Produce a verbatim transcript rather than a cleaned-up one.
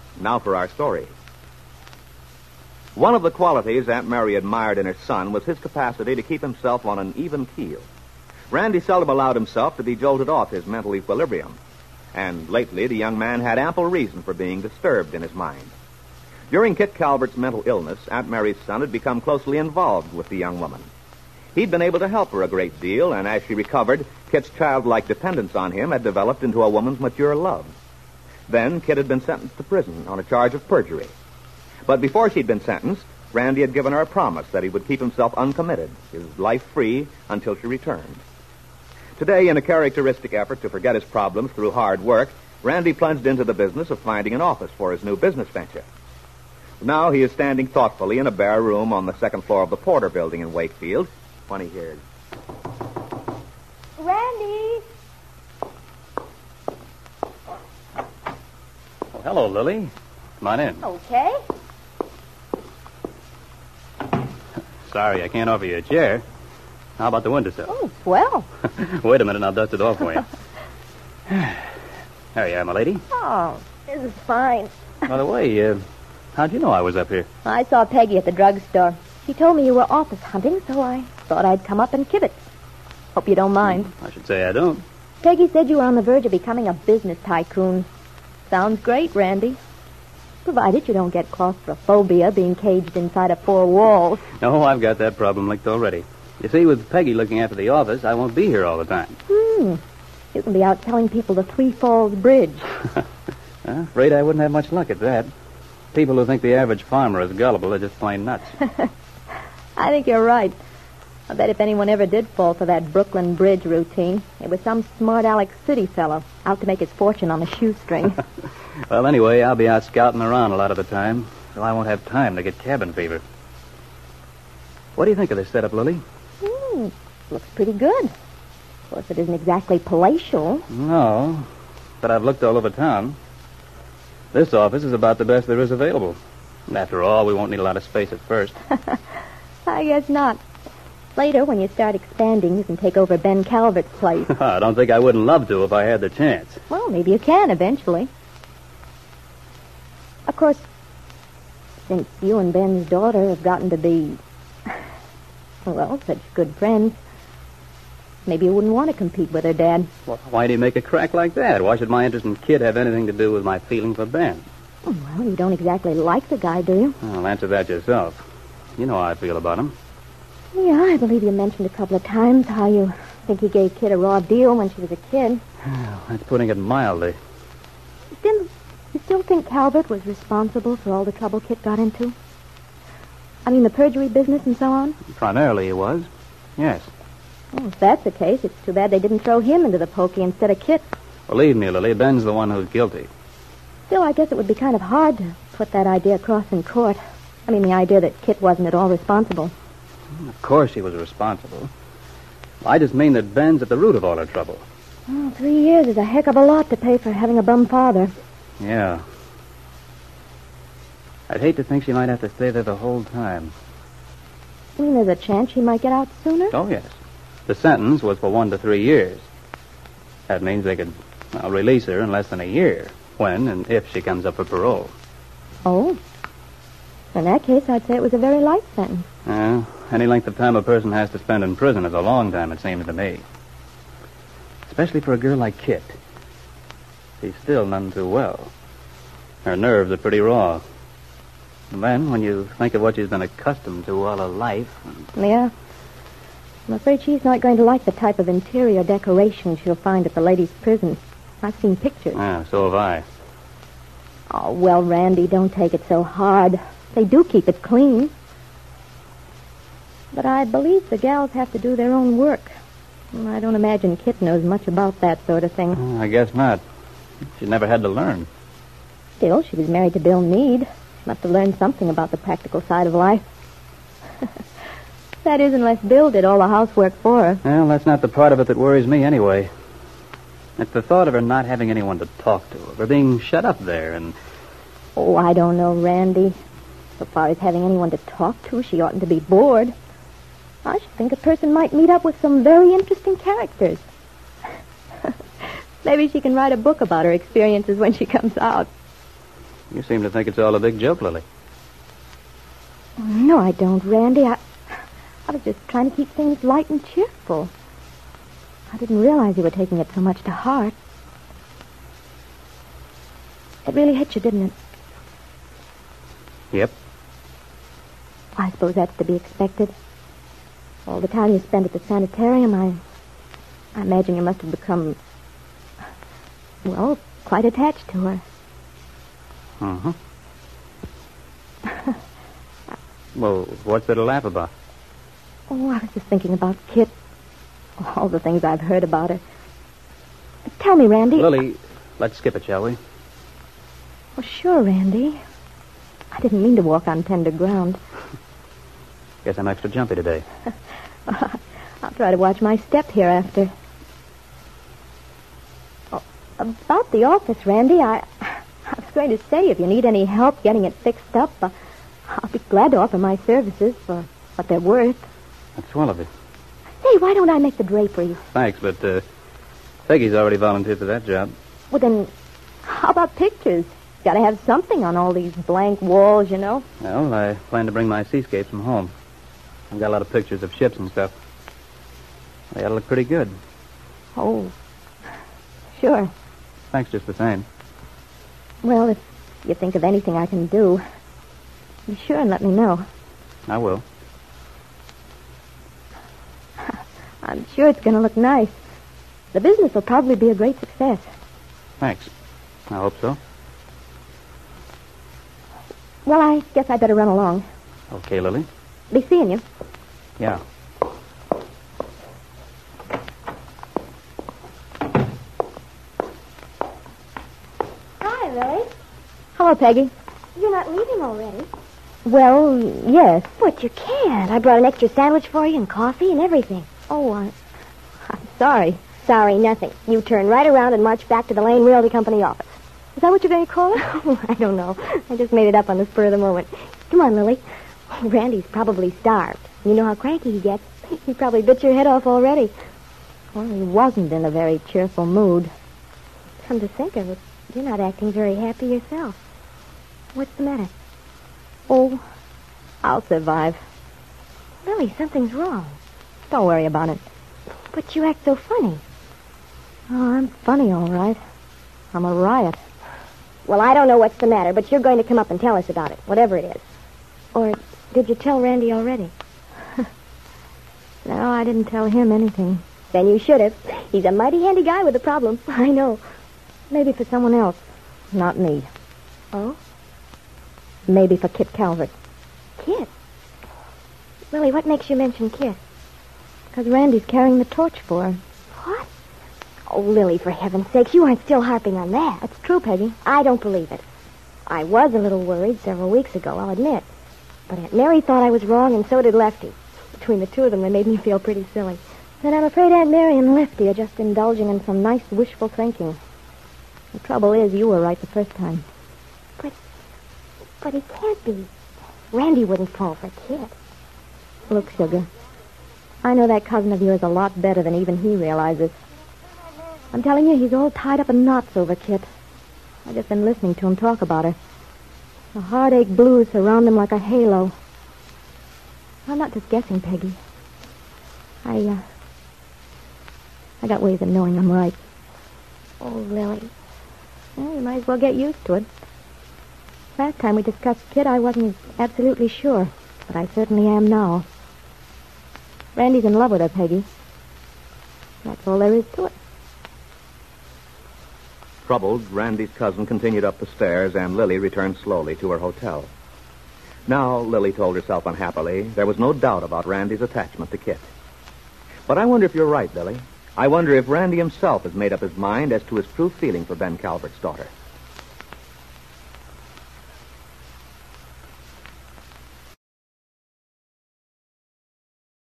Now for our story. One of the qualities Aunt Mary admired in her son was his capacity to keep himself on an even keel. Randy seldom allowed himself to be jolted off his mental equilibrium. And lately, the young man had ample reason for being disturbed in his mind. During Kit Calvert's mental illness, Aunt Mary's son had become closely involved with the young woman. He'd been able to help her a great deal, and as she recovered, Kit's childlike dependence on him had developed into a woman's mature love. Then, Kit had been sentenced to prison on a charge of perjury. But before she'd been sentenced, Randy had given her a promise that he would keep himself uncommitted, his life free, until she returned. Today, in a characteristic effort to forget his problems through hard work, Randy plunged into the business of finding an office for his new business venture. Now he is standing thoughtfully in a bare room on the second floor of the Porter Building in Wakefield when he hears... Randy! Oh, hello, Lily. Come on in. Okay. Sorry, I can't offer you a chair. How about the windowsill? Oh, swell. Wait a minute, I'll dust it off for you. There you are, my lady. Oh, this is fine. By the way, uh, how'd you know I was up here? I saw Peggy at the drugstore. She told me you were office hunting, so I thought I'd come up and kibitz. Hope you don't mind. I should say I don't. Peggy said you were on the verge of becoming a business tycoon. Sounds great, Randy. Provided you don't get claustrophobia being caged inside of four walls. No, I've got that problem licked already. You see, with Peggy looking after the office, I won't be here all the time. Hmm. You can be out telling people the Three Falls Bridge. I'm afraid I wouldn't have much luck at that. People who think the average farmer is gullible are just plain nuts. I think you're right. I bet if anyone ever did fall for that Brooklyn Bridge routine, it was some smart Alex City fellow out to make his fortune on a shoestring. Well, anyway, I'll be out scouting around a lot of the time, so I won't have time to get cabin fever. What do you think of this setup, Lily? Hmm, looks pretty good. Of course, it isn't exactly palatial. No, but I've looked all over town. This office is about the best there is available. And after all, we won't need a lot of space at first. I guess not. Later, when you start expanding, you can take over Ben Calvert's place. I don't think I wouldn't love to if I had the chance. Well, maybe you can eventually. Of course, since you and Ben's daughter have gotten to be, well, such good friends, maybe you wouldn't want to compete with her dad. Well, why do you make a crack like that? Why should my interest in Kid have anything to do with my feeling for Ben? Well, you don't exactly like the guy, do you? Well, answer that yourself. You know how I feel about him. Yeah, I believe you mentioned a couple of times how you think he gave Kid a raw deal when she was a kid. Well, that's putting it mildly. Still, you still think Calvert was responsible for all the trouble Kit got into? I mean, the perjury business and so on? Primarily he was, yes. Well, if that's the case, it's too bad they didn't throw him into the pokey instead of Kit. Believe me, Lily, Ben's the one who's guilty. Still, I guess it would be kind of hard to put that idea across in court. I mean, the idea that Kit wasn't at all responsible. Of course he was responsible. I just mean that Ben's at the root of all our trouble. Well, three years is a heck of a lot to pay for having a bum father. Yeah. I'd hate to think she might have to stay there the whole time. You mean there's a chance she might get out sooner? Oh, yes. The sentence was for one to three years. That means they could well, release her in less than a year, when and if she comes up for parole. Oh. In that case, I'd say it was a very light sentence. Yeah. Any length of time a person has to spend in prison is a long time, it seems to me. Especially for a girl like Kit. She's still none too well. Her nerves are pretty raw. And then, when you think of what she's been accustomed to all her life... Yeah. I'm afraid she's not going to like the type of interior decoration she'll find at the ladies' prison. I've seen pictures. Yeah, so have I. Oh, well, Randy, don't take it so hard. They do keep it clean. But I believe the gals have to do their own work. I don't imagine Kit knows much about that sort of thing. Uh, I guess not. She never had to learn. Still, she was married to Bill Meade. She must have learned something about the practical side of life. That is, unless Bill did all the housework for her. Well, that's not the part of it that worries me anyway. It's the thought of her not having anyone to talk to, of her being shut up there and... Oh, I don't know, Randy. So far as having anyone to talk to, she oughtn't to be bored. I should think a person might meet up with some very interesting characters. Maybe she can write a book about her experiences when she comes out. You seem to think it's all a big joke, Lily. No, I don't, Randy. I, I was just trying to keep things light and cheerful. I didn't realize you were taking it so much to heart. It really hit you, didn't it? Yep. I suppose that's to be expected. All the time you spent at the sanitarium, I, I imagine you must have become, well, quite attached to her. Uh-huh. Well, what's there to laugh about? Oh, I was just thinking about Kit. All the things I've heard about her. Tell me, Randy. Lily, let's skip it, shall we? Oh, sure, Randy. I didn't mean to walk on tender ground. Guess I'm extra jumpy today. I'll try to watch my step hereafter. Oh, about the office, Randy, I, I was going to say, if you need any help getting it fixed up, uh, I'll be glad to offer my services for what they're worth. That's swell of you. Hey, why don't I make the draperies? Thanks, but uh, Peggy's already volunteered for that job. Well, then, how about pictures? Got to have something on all these blank walls, you know. Well, I plan to bring my seascapes from home. I've got a lot of pictures of ships and stuff. They ought to look pretty good. Oh, sure. Thanks just the same. Well, if you think of anything I can do, be sure and let me know. I will. I'm sure it's going to look nice. The business will probably be a great success. Thanks. I hope so. Well, I guess I better run along. Okay, Lily. Be seeing you. Yeah. Hi, Lily. Hello, Peggy. You're not leaving already. Well, yes. But you can't. I brought an extra sandwich for you and coffee and everything. Oh, I, I'm sorry. Sorry, nothing. You turn right around and march back to the Lane Realty Company office. Is that what you're going to call it? Oh, I don't know. I just made it up on the spur of the moment. Come on, Lily. Oh, Randy's probably starved. You know how cranky he gets. He probably bit your head off already. Well, he wasn't in a very cheerful mood. Come to think of it, you're not acting very happy yourself. What's the matter? Oh, I'll survive. Lily, something's wrong. Don't worry about it. But you act so funny. Oh, I'm funny, all right. I'm a riot. Well, I don't know what's the matter, but you're going to come up and tell us about it, whatever it is. Or did you tell Randy already? No, I didn't tell him anything. Then you should have. He's a mighty handy guy with a problem. I know. Maybe for someone else. Not me. Oh? Maybe for Kit Calvert. Kit? Lily, what makes you mention Kit? Because Randy's carrying the torch for her. What? Oh, Lily, for heaven's sakes, you aren't still harping on that. That's true, Peggy. I don't believe it. I was a little worried several weeks ago, I'll admit. But Aunt Mary thought I was wrong, and so did Lefty. Between the two of them, they made me feel pretty silly. Then I'm afraid Aunt Mary and Lefty are just indulging in some nice wishful thinking. The trouble is, you were right the first time. But, but it can't be. Randy wouldn't fall for Kit. Look, Sugar, I know that cousin of yours a lot better than even he realizes. I'm telling you, he's all tied up in knots over Kit. I've just been listening to him talk about her. The heartache blues surround him like a halo. I'm not just guessing, Peggy. I, uh... I got ways of knowing I'm right. Oh, Lily. Well, you might as well get used to it. Last time we discussed Kit, I wasn't absolutely sure, but I certainly am now. Randy's in love with her, Peggy. That's all there is to it. Troubled, Randy's cousin continued up the stairs, and Lily returned slowly to her hotel. Now, Lily told herself unhappily, there was no doubt about Randy's attachment to Kit. But I wonder if you're right, Lily. I wonder if Randy himself has made up his mind as to his true feeling for Ben Calvert's daughter.